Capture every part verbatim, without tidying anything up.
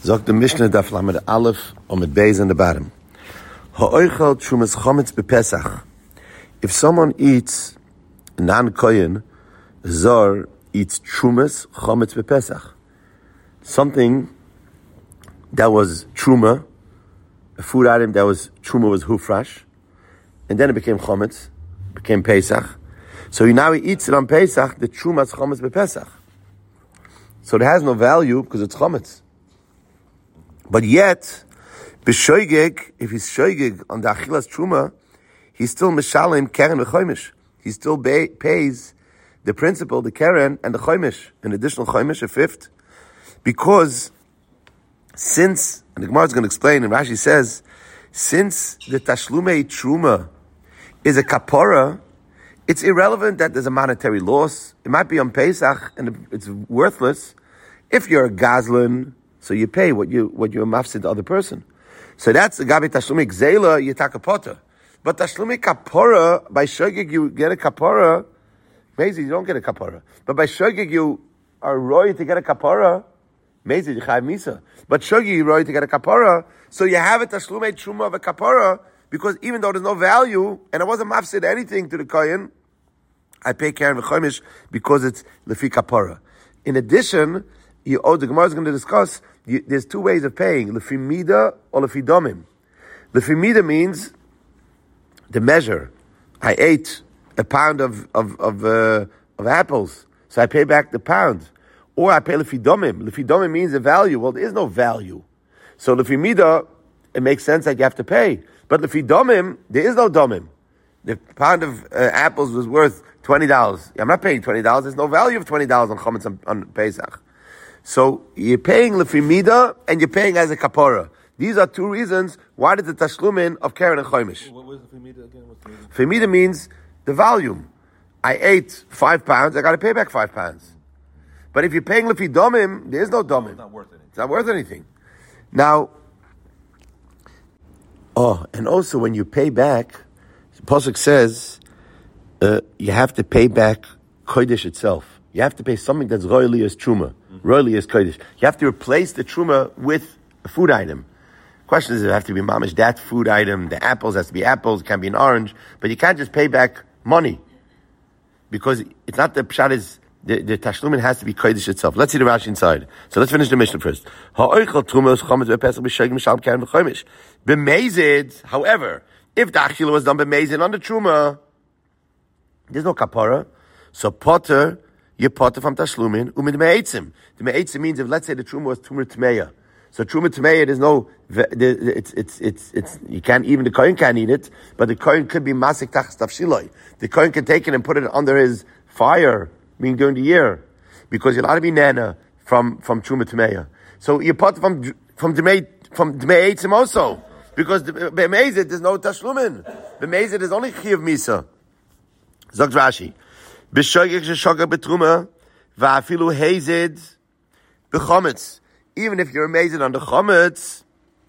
Sagt the Mishnah daf lamed Aleph on mit Beis in the bottom. Ha'oichel trumas chometz bepesach. If someone eats non-kohen, zor eats trumas chometz bepesach. Something that was truma, a food item that was truma was hufrash, and then it became chometz, became Pesach. So he, now he eats it on Pesach, the trumas chometz bepesach. So it has no value because it's chometz. But yet, b'shoigeg, if he's shoigeg on the achilas truma, he's still mishalim keren v'choimish. He still ba- pays the principal, the keren, and the choimish, an additional choimish, a fifth, because since, and the Gemara is going to explain, and Rashi says, since the tashlumei truma is a kapora, it's irrelevant that there's a monetary loss. It might be on Pesach, and it's worthless. If you're a gazlan, so you pay what you what you mafsid the other person. So that's the gabi tashlumi gzela, you take a potter. But tashlumi kapora, by shogig you get a kapora. Maybe you don't get a kapora. But by shogig you are roy to get a kapora. Maybe you chayav misa. But shogig you roy to get a kapora. So you have a tashlumi truma of a kapora, because even though there's no value, and I wasn't mafsid anything to the kohen, I pay keren v'chomish because it's lefi kapora. In addition, you, oh, the Gemara is going to discuss, you, there's two ways of paying, lefi mida or lefi domim. Lefi mida means the measure. I ate a pound of of of, uh, of apples, so I pay back the pound. Or I pay lefi domim. Lefi domim means the value. Well, there is no value. So lefi mida, it makes sense that you have to pay. But lefi domim, there is no domim. The pound of uh, apples was worth twenty dollars. I'm not paying twenty dollars. There's no value of twenty dollars on Chometz on, on Pesach. So you're paying lefi mida and you're paying as a kapora. These are two reasons why did the tashlumin of keren and choimish. What was lefi mida again? What's the mida? Lefi mida means the volume. I ate five pounds. I got to pay back five pounds. But if you're paying lefi domim, there is no domim. It's not worth anything. It's not worth anything. Now, oh, and also when you pay back, the Pasuk says uh, you have to pay back kodesh itself. You have to pay something that's royally as truma, mm-hmm. royally as kodesh. You have to replace the truma with a food item. Question is, does it have to be mamish that food item? The apples has to be apples. It can be an orange, but you can't just pay back money because it's not the pshat is the, the tashlumin has to be kodesh itself. Let's see the Rashi inside. So let's finish the Mishnah first. However, if the achila was done b'mezid on the truma, there's no kapara. So potter, you potter from tashlumin umid me'etzim. The me'etzim means if let's say the truma was tumor tmeya. So truma tmeya, there's no, it's it's it's it's you can't even the kohen can't eat it, but the kohen could be masik tachas tafshiloi. The kohen can take it and put it under his fire, meaning during the year, because you're allowed to be nana from from truma tmeya. So you potter from from the from the me'etzim also. Because b'mezid there's no tashlumin. B'mezid there's only chiyav misa. Zogt Rashi, b'shogeg sheshogeg betruma va'afilu hazid b'chometz. Even if you're amazed on the chometz,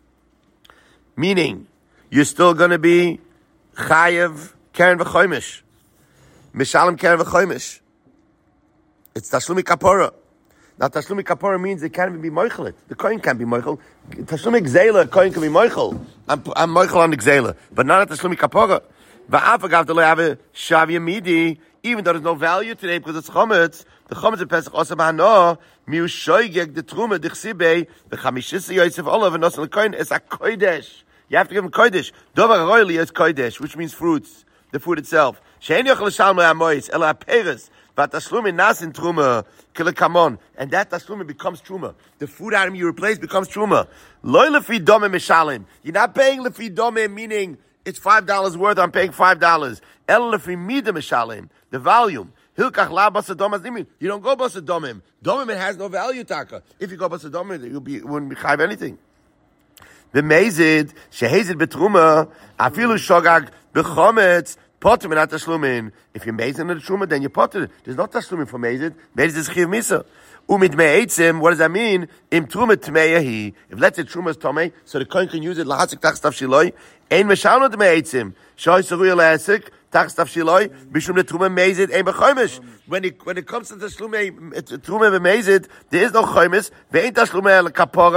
meaning you're still going to be chayav keren v'choimish, mishalim keren v'choimish. It's tashlumi kapora. Now, tashlumi kapora means it can't even be moichel. The kohen can't be moichel. Tashlumi gzela, kohen can be moichel. I'm, I'm moichel on the gzela, but not at tashlumi kapora. Va'afagav to have a shavya midi, even though there's no value today because it's chometz. The chometz of Pesach also b'hano miu shoygeg the truma dichsibei the chamishis yosef olav and also the kohen is a kodesh. You have to give him kodesh. Dover royli is kodesh, which means fruits, the food itself. She'en yochel shalmei amois ela peres. But tashlumi nasin truma kilakamon, and that tashlumi becomes truma. The food item you replace becomes truma. Loy lefi domim mishalim. You're not paying lefi domim, meaning it's five dollars worth. I'm paying five dollars. El lefi mida mishalim, the volume. Hilkach la basadomas nimi. You don't go basadomim. Domim it has no value, taka. If you go basadomim, you'll be you wouldn't be chayav anything. The mezid shehezid betruma afilu shogag bechometz. Potter not tashlumin. If you're mazid in the truma, then you potter. There's no tashlumin for mazid. Mazid is chiv misa. Umid me'etzim. What does that mean? Im truma tmeiyahi. If let's say truma is tomei, so the kohen can use it lahasik tachs tafshiloi. Ein meshalno me'etzim. Shoy seruya lahasik tachs tafshiloi. Bishum the truma mazid ein bechoimish. When it when it comes to tashlumin truma be'mazid, there is no choimis. Ve'ein tashlumin kapora.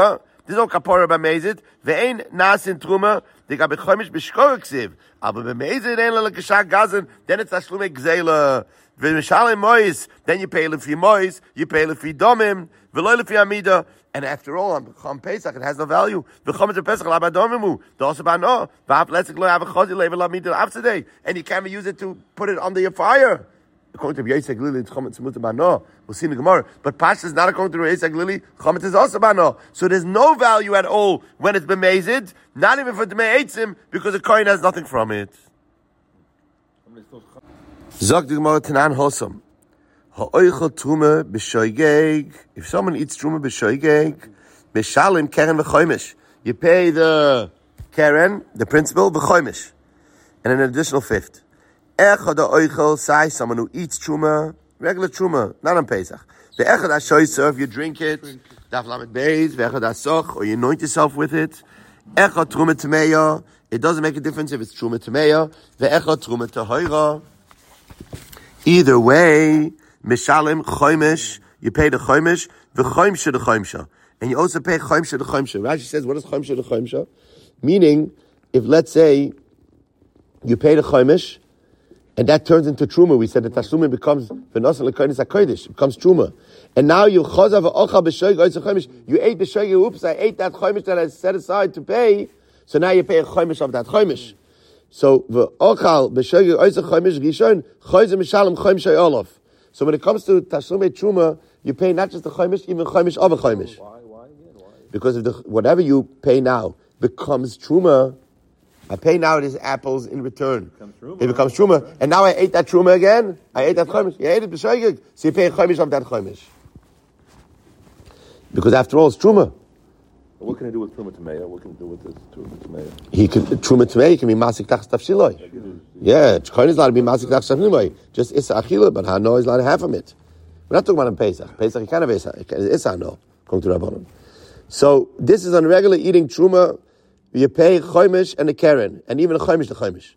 There's no kapora b'mezid. Ve'ein nasin truma. They got b'chomish b'shkor ksiv. Aber b'mezid ein l'lekashak gazan. Then it's tashlumei gzeila. Ve'mishalem mois. Then you pay lefi mois. You pay lefi domim. Ve'loy lefi amida. And after all, on Chom Pesach, it has no value. V'chomet Pesach labadomimu. Dosa bano. V'ap letzik lo have a chozi level amida after. And you can't use it to put it under your fire. According to Yisek Lili, it's Chomet Tzemut Bano. We'll see in the Gemara. But Pasha is not according to Yisek Lili. Chomet is also Bano. So there's no value at all when it's bemazed. Not even for Dmei Eitzim, because the coin has nothing from it. Zog the Gemara Tanan Hosam. Ha'oichel Truma b'shoigeg. If someone eats Truma b'shoigeg, b'shalim keren v'choimish. You pay the keren, the principal, v'choimish. And an additional fifth. Echad ha'oichel, say someone who eats Truma, regular Truma, not on Pesach. The echad ha'shoyser, if you drink it, daf lamed beis, ve'echad ha'soch, or you anoint yourself with it. Echad Truma Tameya, it doesn't make a difference if it's Truma Tameya. Ve'echad Truma Tahira. Either way, Mishalim Choimish, you pay the Choimish, the Choimsha the Choimsha. And you also pay Choimsha the Choimsha. Rashi says, what is Choimsha the Choimsha? Meaning, if let's say, you pay the Choimish, and that turns into Truma. We said that Tashlumim becomes, V'nosan l'koinis HaKodesh, becomes Truma. And now you Chozav Ha'ochal B'shoig Oitz HaChoimish, you ate the Shoig, oops, I ate that Choimish that I set aside to pay, so now you pay a Choimish of that Choimish. So, V'ochal B'shoig Oitz HaChoimish Rishon, Choyze Mishalim Choimish Ha'olof. So when it comes to Tashlumei Truma, you pay not just the Choimish, even Choimish of a Choimish. Why? Why? Why? Because if the, whatever you pay now becomes Truma, I pay now these apples in return. It becomes Truma. And now I ate that Truma again. I ate that Choimish. You ate it b'shoigeg. So you pay a Choimish of that Choimish. Because after all, it's Truma. What can I do with Truma Tameya? What can I do with this Truma Tameya? He could, Truma Tameya can be Masik Tach Tafshiloi. Yeah, Choin is allowed to be Masik Tach Tafshiloi. Just Issa Achila, but Hano is allowed to have from it. We're not talking about in Pesach. Pesach, you can't have Issa. Issa Hano. Come to Rabbanon. So, this is on regular eating Truma. You pay Choimish and a Keren. And even a Choimish the Choimish.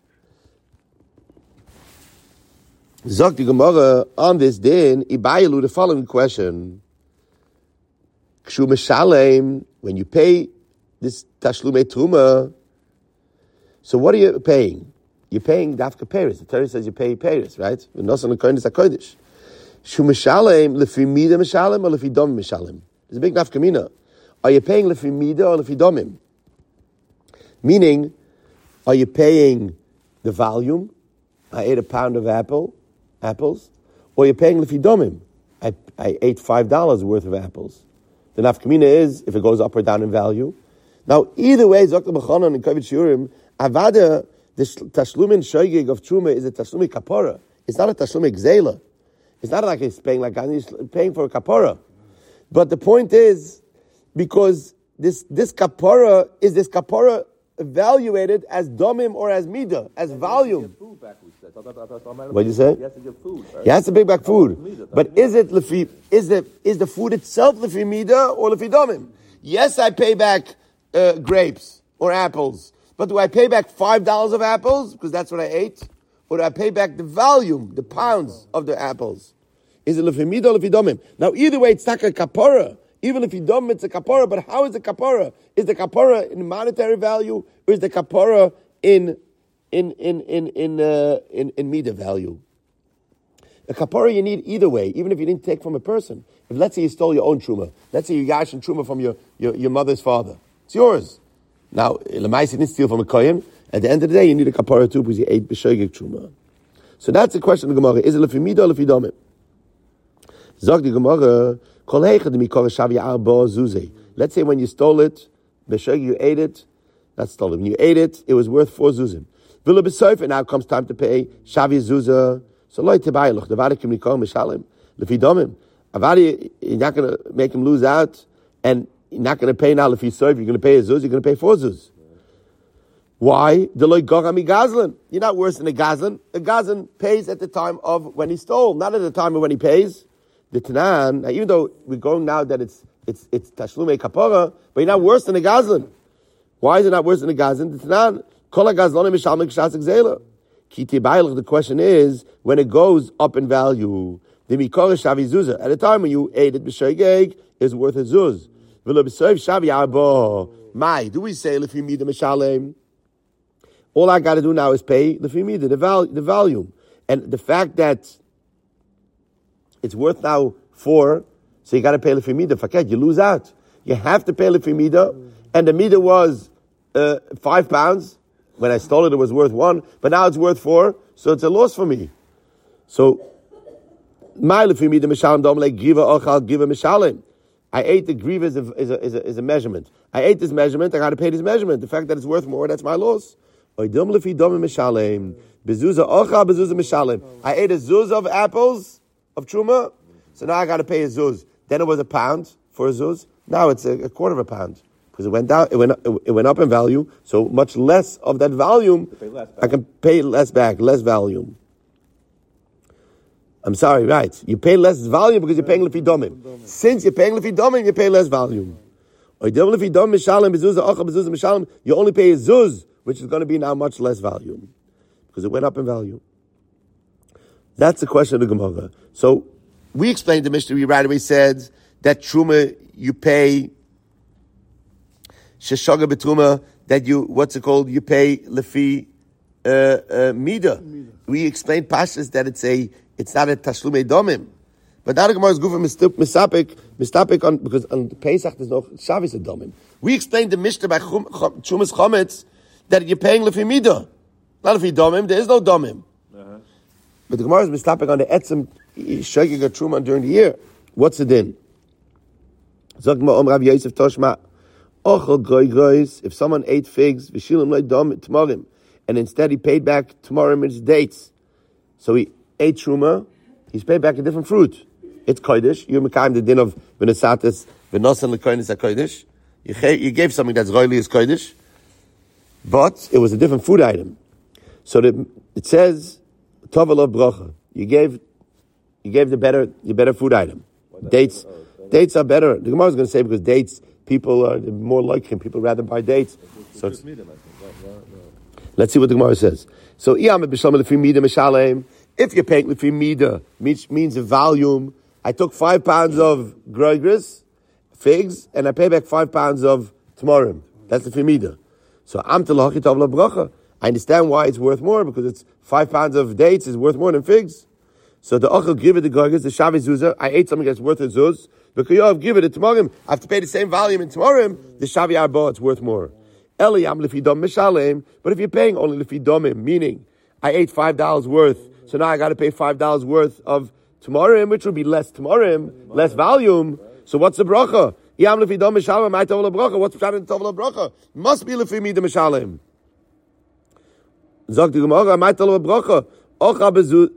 Zok the Gemara on this din, Ibayalu, the following question. Kshu Meshalem, when you pay this Tashlumei Truma, so what are you paying? You're paying Dafka Paris. The Torah says you pay Paris, right? V'nosan l'koinis HaKodesh. Kshu Meshalem, lefi mida Meshalem or lefi domim Meshalem? There's a big Dafka Mina. Are you paying lefi mida or lefi domim? Meaning, are you paying the volume? I ate a pound of apple, apples, or you're paying lefi domim? I, I ate five dollars worth of apples. The nafkamina is if it goes up or down in value. Now, either way, Zokta B'chanan and Kavit Shiurim, Avada, the Tashlumin Shoigig of Truma is a Tashlumi Kapora. It's not a Tashlumi Gzela. It's not like he's paying like he's paying for a Kapora. But the point is, because this this Kapora is this Kapora evaluated as domim or as mida, as volume. What did you say? He has to give food. Right? He has to bring back food. But is it lefi, is the is the food itself lefi mida or lefi domim? Yes, I pay back uh, grapes or apples. But do I pay back five dollars of apples because that's what I ate? Or do I pay back the volume, the pounds of the apples? Is it lefi mida or lefi domim? Now either way, it's not a kapora. Even if you don't, it's a kapora. But how is the kapora? Is the kapora in monetary value, or is the kapora in in in in in uh, in, in meter value? A kapora you need either way, even if you didn't take from a person. If let's say you stole your own truma, let's say you yash and truma from your, your, your mother's father, it's yours. Now, Lamais didn't steal from a kohen. At the end of the day, you need a kapora too because you ate b'shoigig truma. So that's the question of the Gemara: is it lefi mida or lefi domim? Zog the Gemara. Let's say when you stole it, you ate it, that's stolen. When you ate it, it was worth four zuzim. And now comes time to pay Shavi Zuzah. So loy tebayluch, the vadi kim nikol mishalim. Lefi domim. Avadi, you're not going to make him lose out, and you're not going to pay now lefi soif. You're going to pay a zuz, you're going to pay four zuz. Why? The loy gogami gazlan. You're not worse than a gazlan. A gazlan pays at the time of when he stole, not at the time of when he pays. The Tanan, now even though we're going now that it's it's it's Tashlumei Kapora, but you're not worse than a Gazlan. Why is it not worse than a Gazlan? The Tanan, Kol HaGazlanim Mishalmei K'shas Gzela. Ki Tibaylich, the question is, when it goes up in value, the Mikor Shavi Zuzah, at the time when you ate it, B'shoigeg, is worth a Zuz. My, do we say Lefi Mida Mishalem? All I got to do now is pay Lefi Mida, the, val- the volume. And the fact that it's worth now four, so you got to pay Lefi Mida. Forget, you lose out. You have to pay Lefi Mida, and the Mida was uh, five pounds. When I stole it, it was worth one, but now it's worth four, so it's a loss for me. So, my Lefi Mida Mishalem Dom like Griva Ochal Griva Mishalem. I ate the griva is a, is, a, is, a, is a measurement. I ate this measurement, I got to pay this measurement. The fact that it's worth more, that's my loss. I ate a zuz of apples, of truma, so now I got to pay a zuz. Then it was a pound for a zuz, now it's a, a quarter of a pound. Because it went down, it went, up, it went up in value, so much less of that volume, I can pay less back, less volume. I'm sorry, right. You pay less volume because you're paying lefi domim. Since you're paying lefi domim, you pay less volume. You only pay a zuz, which is going to be now much less volume. Because it went up in value. That's the question of the Gemara. So, we explained the Mishnah, we right away said that truma, you pay sheshaga betruma, that you, what's it called, you pay lefi uh, uh, mida. We explained pashas that it's a It's not a tashlumei domim, but now the Gemara is good for mistapik, mistapik on because on the Pesach there's no Shabbos a domim. We explained the Mishnah by Chumas Chometz that you're paying lefi mida, not lefi domim. There is no domim, uh-huh. But the Gemara is mistapik on the etzem shaking a truma during the year. What's the din? Zog ma Om Rav Yosef Toshma ochel goy goys. If someone ate figs v'shilim loy dom tmorim, and instead he paid back tmorim its dates, so he ate truma, he's paid back a different fruit. It's kodesh. You're mekayim the din of v'nesatis v'nosan l'kodesh kodesh. You you gave something that's royally is kodesh, but it was a different food item. So the, it says tovel bracha. You gave you gave the better the better food item. Dates dates are better. The Gemara is going to say because dates people are more like him. People rather buy dates. So it's, let's see what the Gemara says. So iyam b'shalom lefi mida mishalem. If you're paying lefi mida, which means a volume, I took five pounds of groigris, figs, and I pay back five pounds of tmorim. That's lefi mida. So am telachi tov bracha. I understand why it's worth more, because it's five pounds of dates is worth more than figs. So the ochel give it the groigris, the shavi zuzah, I ate something that's worth a zuz, because you have give it a tmorim, I have to pay the same volume in tmorim, the shavi arba, it's worth more. Eli am lefi dom mishalem, but if you're paying only lefi domim, meaning I ate five dollars worth, so now I got to pay five dollars worth of tmorim, which will be less tmorim, less volume. So what's the bracha? Yam lefi dom mishalem, I tov bracha. What's the pshat in tov bracha? Must be lefi mida mishalem. Zog the Gemara, I tov bracha. Ocha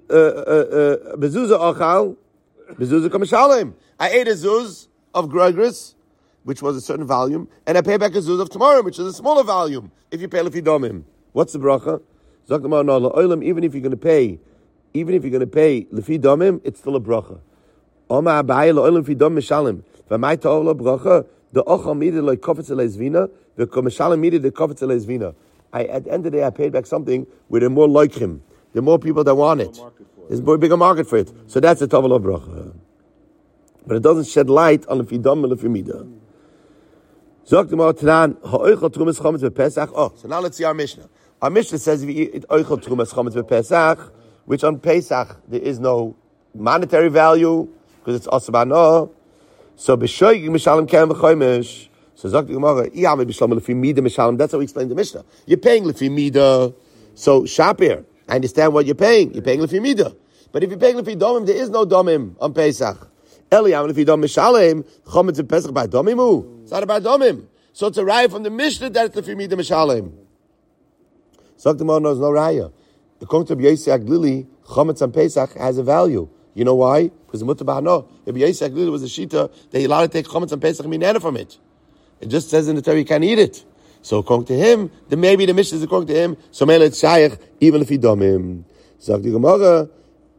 bezuza ochal, bezuza kamishalem. I ate a zuz of groigris, which was a certain volume, and I pay back a zuz of tmorim, which is a smaller volume. If you pay lefi domim, what's the bracha? Zog the Gemara, no, la'olam, even if you're going to pay. Even if you're going to pay lefi domim, it's still a bracha. Oma abaye lo'olam lefi dom mishalem. V'may ta'ol lo bracha. The ochal midid lo kofetz elezvina. The mishalem midid the kofetz elezvina. I at the end of the day, I paid back something where there are more like him. There are more people that want it. There's a bigger market for it. So that's a tavel of bracha. But it doesn't shed light on lefi dom and lefi mida. Zog the Gemara Tanan ha'oichal trumas chometz v'pesach. Oh, so now let's see our Mishnah. Our Mishnah says if you eat oichal trumas chometz v'pesach, which on Pesach there is no monetary value because it's asabano. So b'shoigig mishalem kem v'choimish. So zok the Gemara, iyam b'shalom lefi mida mishalem. That's how we explain the Mishnah. You're paying lefi mida. So shapir, I understand what you're paying. You're paying lefi mida. But if you're paying lefi domim, there is no domim on Pesach. Eliyam lefi dom mishalem chometz v'pesach by domimu. It's not about domim. So it's a raya from the Mishnah that it's lefi mida mishalem. Zok the Gemara knows no raya. According to Rabbi Yossi Aglili, chometz on Pesach has a value. You know why? Because the mutar b'hano. Rabbi Yossi Aglili was a shita that he allowed to take chometz on Pesach minana from it. It just says in the Torah you can't eat it. So according to him, then maybe the Mishnah is according to him. So mele it's shayach even if he domim. Zog the Gemara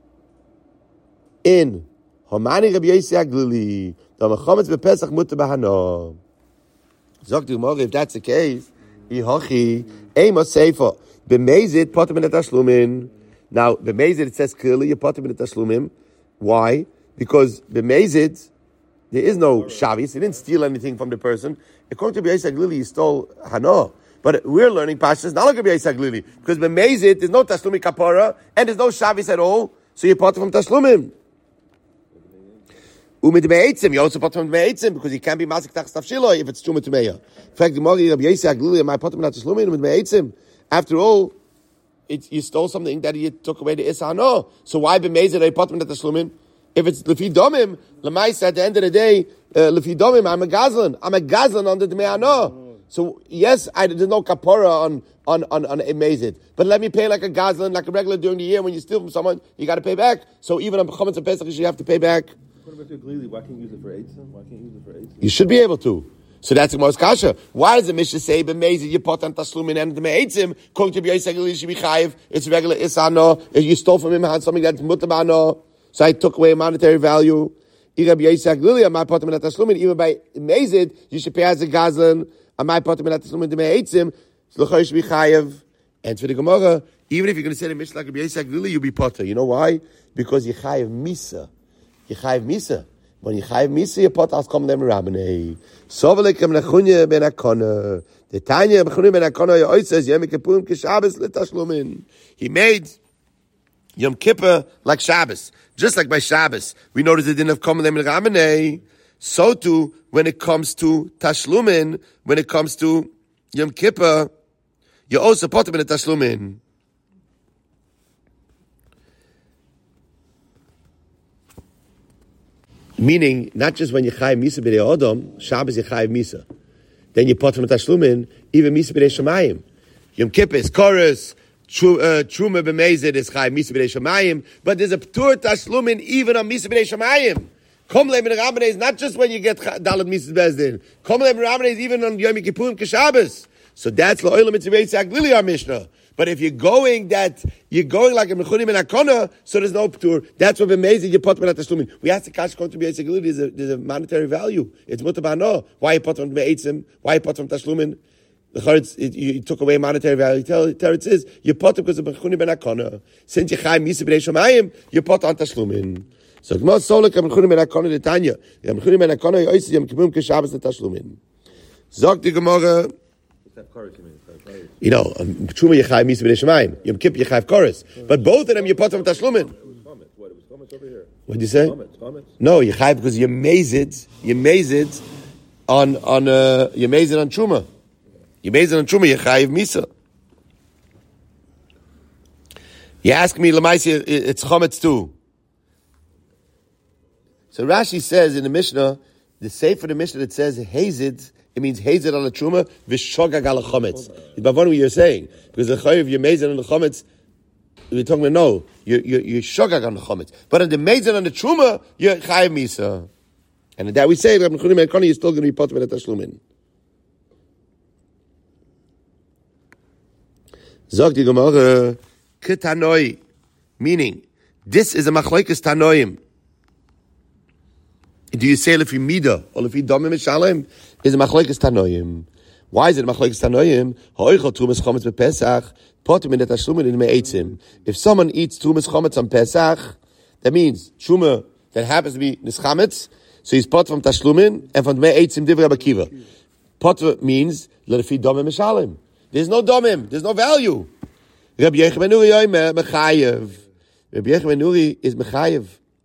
in Homani Rabbi Yossi Aglili the chometz b'Pesach mutar b'hano. Zog the Gemara, if that's the case, ihochi emos seifa. B'mezid potem in the tashlumin. Now, b'mezid it says clearly you potem in the tashlumin. Why? Because b'mezid there is no shavis. He didn't steal anything from the person. According to B'Yisag Lili, he stole hano. But we're learning Pashas not like B'Yisag Lili because b'mezid there's no tashlumi kapara and there's no shavis at all. So you're part from tashlumim. Umid be'etzim, you also part from be'etzim because you can't be masik tach stafshiloi if it's truma tmeya. In fact, the Magi Rabbi Yisag Lili, my part from tashlumim umid be'etzim. After all, it's, you stole something that you took away the isa no. So why b'mezid a part from tashlumim? If it's lefi domim, lemaisa at the end of the day, uh, lefi domim, I'm a gazlan. I'm a gazlan on the dmei no. So yes, I, there's no kapara on on on on a mazid, but let me pay like a gazlan, like a regular during the year. When you steal from someone, you got to pay back. So even on chametz and pesach, you have to pay back. Why can't you use it for eitzim? Why can't you use it for eitzim? You should be able to. So that's the most kasha. Why does the Mishnah say b'mezid you put on taslumin and the me'etzim? According to B'Yisag Lili, should be chayiv. It's regular isano. If you stole from him, had something that's mutabano. So I took away monetary value. Even by mazid, you should pay as a gazlan. And for the Gemara, even if you're going to say the Mishnah like B'Yisag Lili, you'll be potter. You know why? Because you chayiv misa. You chayiv misa. When you chayiv misa, you potter as come them rabbanei. Sovelek Menachunya ben Akona. The Tanya Menachunya ben Akona. He says Yom Kippurim kishabes letashlumin. He made Yom Kippur like Shabbos. Just like by Shabbos, we notice it didn't have come them rabbanei. So too, when it comes to Tashlumin, when it comes to Yom Kippur, you also put them in a Tashlumin. Meaning, not just when you chayiv misa b'dei Odom, Shabbos you chayiv misa. Then you put them in Tashlumin, even misa b'dei Shemayim. Yom Kippur is chorus, Truma b'mezid is chayiv misa b'dei Shemayim, but there's a p'tur Tashlumin even on misa b'dei Shemayim. Kom le'min Rabbanei is not just when you get Dalet Mises Bezdin. Kom le'min Rabbanei is even on Yom Kippurim Keshabbos. So that's L'Olam Mitzvah Yitzhak Lili our Mishnah. But if you're going that, you're going like a Mechunim and Akona, so there's no P'tur. That's what amazing you put on Tashlumin. We ask the Kash Kon to be Yitzhak Lili, there's a, there's a monetary value. It's Mutabano. Why you put on Me'etzim? Why you put on Tashlumin? The Charetz, it, you took away monetary value. Tell, tell it says, you put because of Mechunim and Akona. Since you Chai Misa B'nei Shemayim, you put on Tashlumin. So Gmar Solek Yom Mechunim ben Akona the Tanya. Yom Mechunim ben Akona Yoyis Yom Kippurim Keshabbos Tashlumin. Zog the Gemara. You know, Truma Yechai Misa B'nei Shemayim. Yom Kippur Yechai Chorus. But both of them you put on Tashlumin. What? It was Chometz over here. What did you say? Chometz. Chometz. No, Yechai because you maze it. You maze it on on uh, you maze it on Truma. You maze it on Truma Yechai Misa. You ask me, Lamaisi, it's Chometz too. So Rashi says in the Mishnah, the Sefer of the Mishnah that says Hazid, it means Hazid on the Truma, V'shogag al Chometz. It's Bavon what you're saying. Because the Chayiv, you're Mazid on the Chometz, we're talking about no, you're, you're, you're Shogag on the Chometz. But on the Mazid on the Truma, you're Chayiv Misa. And that we say, Rabbi Mechunim ben Akona, you're still going to be part of it at Tashlumin. Zog the Gemara, Ketanoi, meaning, this is a Machlokes Tanoim. Do you say lefi mida or lefi domim mishalem? Is a machlokes tanoim? Why is it machlokes tanoim? Ha'oichel trumas chometz bepesach potim in the tashlumin in me'etzim. If someone eats trumas chometz on Pesach, that means truma that happens to be nischametz, so he's pot from tashlumin and from me'etzim divrei Rabbi Akiva. Pot means lefi domim mishalem. There's no domim. There's no value. Rabbi Yechim ben Nuri yoymer mechayev. Rabbi Yechim ben Nuri is mechayev.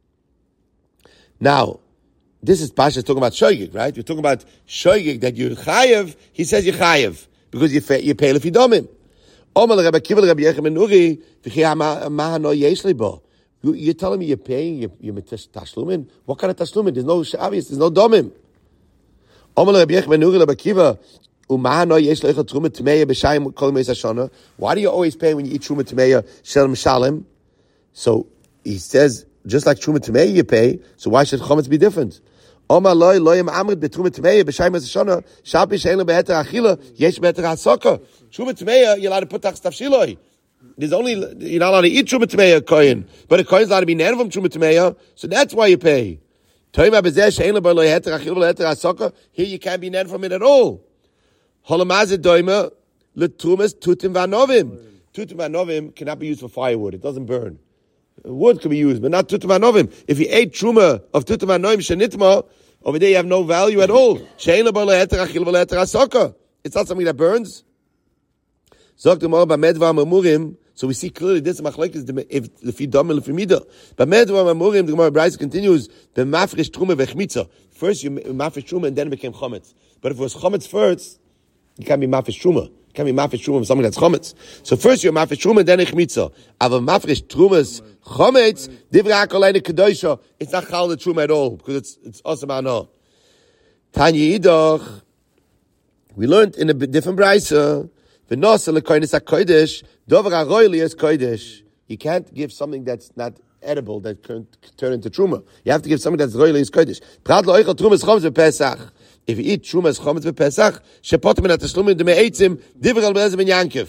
Now. This is Pasha talking about shoygig, right? We're talking about shoygig that you're chayev. He says you're chayev because you pay, you pay if you domim. Omer Rabbi Akiva Rabbi Yechim ben Nuri v'chi mahano yesh libo. You're telling me you're paying you're, you're tashlumin? What kind of tashlumin? There's no shavis. There's no domim. Omer Rabbi Yechim ben Nuri Rabbi Akiva umahano yesh lecha truma tmeya b'shayim kol meis hashana. Why do you always pay when you eat truma tmeya shel mishalem? So he says just like truma tmeya you pay. So why should chometz be different? Oma loy loyim amrit betruma tmeya b'shayim hashana shapi she'enu beheter achila yesh beheter hasaka. Truma tmeya you're allowed to put tach stafshiloi. There's only you're not allowed to eat truma tmeya koyin, but a koyin's allowed to be ner from truma tmeya, so that's why you pay. Toima bezeh she'enu beheter achila beheter hasaka. Here you can't be ner from it at all. Holamazid doima letrumas tutim vanovim. Tutim vanovim cannot be used for firewood. It doesn't burn. Wood can be used, but not tutim vanovim. If you ate truma of tutim vanovim shenitma, Over there you have no value at all. It's not something that burns. So we see clearly this machlokes if lefi dam lefi mida. But medva mamurim, the Gemara Brayso continues, the mafresh truma vechmitza. First you mafresh truma and then it became chometz. But if it was chometz first, it can't be mafresh truma. It can't be mafresh truma from something that's chometz. So first you're mafresh truma and then chmitza. Ava mafresh truma's chometz divrei hakolayne kedosha. It's not chal the truma at all because it's it's awesome ano. Tanya idach. We learned in a different brayso. V'nosa lekoynes hakodesh dover haroili is kodesh. You can't give something that's not edible that can turn into truma. You have to give something that's roili is kodesh. Prat lo oichel trumas chometz b'Pesach. If you eat trumas chometz b'Pesach, shepotem in atashlumin demeitzim divrei al be'ezim ben Yankov.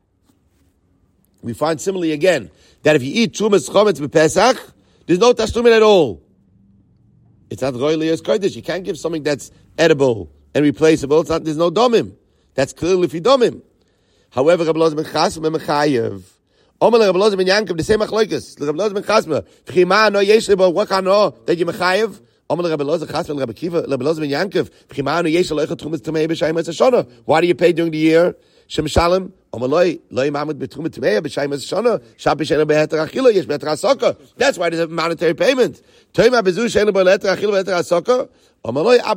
We find similarly again that if you eat trumas chometz b'Pesach, there's no tashlumin at all. It's not roili is kodesh. You can't give something that's edible and replaceable. It's not. There's no domim. That's clearly fi domim. However, Rabbi Elazar ben Chasma mechayev. Omer Rabbi Elazar ben Yankov, the same machlokes. Rabbi Elazar ben Chasma, v'chima no yesh lebo, what kind of that you mechayev? Omer Rabbi Elazar Chasma, Rabbi Kiva, Rabbi Elazar ben Yankov, v'chima no yesh lebo, trumas tamei b'shayim ha'shana. Why do you pay during the year? Shem shalom. Omer loy, loy mamad b'trumas tamei b'shayim ha'shana. Shab b'shayim b'heter achila, yesh b'heter ha'saka. That's why there's a monetary payment. Toima b'zu shayim b'heter achila b'heter ha'saka. You know why?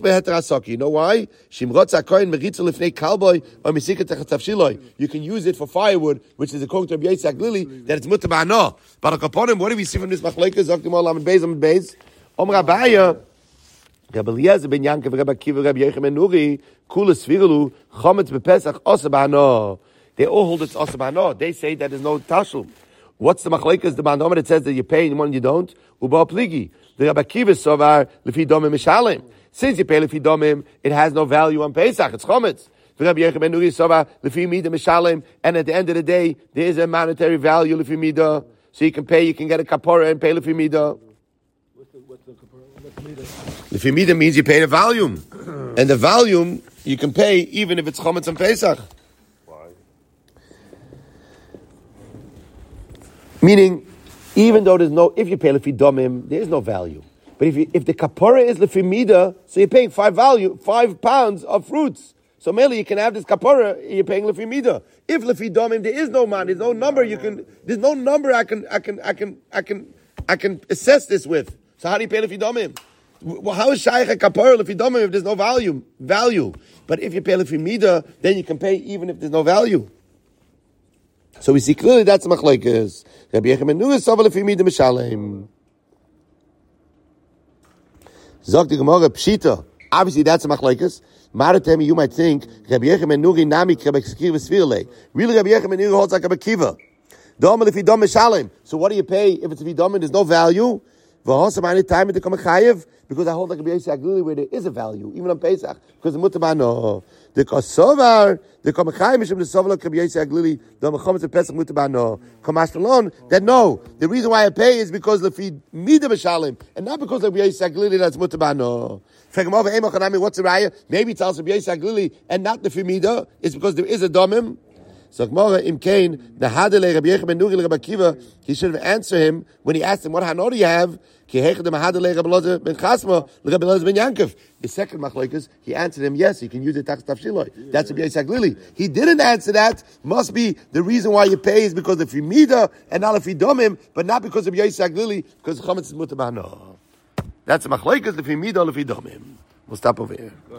You can use it for firewood, which is according to Rabbi Yitzchak Lili, that it's mutter ba'ana. But upon him, what do we see from this machlokes? Zok Dimol Lamed Beis Lamed Beis. Omer Abaya, Rabbi Eliezer ben Yankov, Rabbi Akiva, Rabbi Yochanan ben Nuri, Kulas Svigalu, Chometz b'Pesach, Osa ba'ana. They all hold it's Osa ba'ana. They say that there's no tashul. What's the machlokes? The Bandomer that says that you pay and one you don't. Uba pligi. The Rabbi Akiva sovar lefi domim mishalem. Since you pay lefi domim, it has no value on Pesach. It's chometz. The Rabbi Yochanan ben Nuri sovar lefi mida mishalem. And at the end of the day, there is a monetary value lefi mida. So you can pay. You can get a kapora and pay lefi mida. What's the what's the kapora? What's mida? Lefi mida means you pay the volume, and the volume you can pay even if it's chometz on Pesach. Why? Meaning, even though there's no, if you pay lefi domim, there is no value. But if you, if the kapora is lefi mida, so you're paying five value, five pounds of fruits. So mainly you can have this kapora, you're paying lefi mida. If lefi domim, there is no man, there's no number you can, there's no number I can, I can, I can, I can, I can assess this with. So how do you pay lefi domim? Well, how is shaykh a kapora lefi domim if there's no value, value? But if you pay lefi mida, then you can pay even if there's no value. So we see clearly that's machlokes. Rabbi Yochanan ben Nuri sovar lefi mida mishalem. Zok the Gemara pshita. Obviously that's a machlokes. Maratemi, you might think Rabbi Yochanan ben Nuri nami Rabbi Akiva svirle. Really, Rabbi Yochanan ben Nuri holds like Rabbi Akiva. Dom lefi dom mishalem. So what do you pay if it's lefi dom and there's no value? V'hosam any time to come chayev because I hold like Rabbi Yitzchak Lili where there is a value even on Pesach because the mutar no the kosovar the come chayev mishum the sovar like Rabbi Yitzchak Lili the mechametz Pesach mutar no kamash alone that no the reason why I pay is because lefi mida b'shalim and not because Rabbi Yitzchak Lili that's mutar no. What's the raya? Maybe it tells Rabbi Yitzchak Lili and not the mida. It's because there is a domim. So Gemara im Kain the hadele Rabbi Yochanan ben Nuri Rabbi Akiva he should have answered him when he asked him what hanor do you have ki hechad hadele Rabbi Elazar ben Chasma Rabbi Elazar ben Yankov. The second machlokes he answered him yes you can use the tax tafshiloi that's Rabbi Yitzchak Lili. He didn't answer that must be the reason why you pay is because of mida and not if domim but not because of Yitzchak Lili because chametz is mutar b'hana. That's a machlokes if mida or if domim. We'll stop over here.